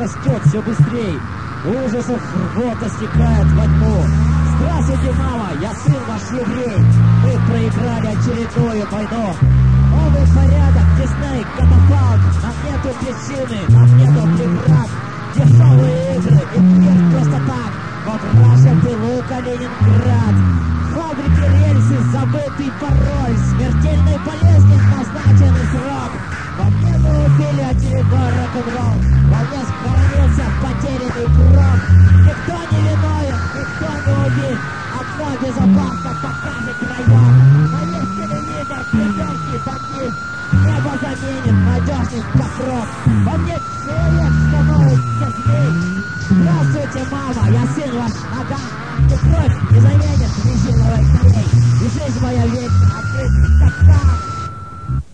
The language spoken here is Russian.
растет все быстрее. Ужасов рвота стекает во тьму. Здравствуйте, мама, я сын ваш еврей. Мы проиграли очередную войну. Новый порядок, Дисней, катафалк. Нам нету причины, нам нету преград. Дешевые игры и мир просто так. Вот Раша, тылу, Калининград. Фабрики, рельсы, забытый пароль. Смертельной болезни назначенный срок. Во мне мы убили очередной рок-н-ролл. Во мне схоронился потерянный крок. Никто не виновен, никто не убит. Окно безопасно покажет район. Но есть телевизор, придёрский бандит. Небо заменит надежный покров. Во мне человек становится змей. Здравствуйте, мама, я сын ваш Адам. И кровь не заменит резиновой клей. И жизнь моя вечна, открыт как там.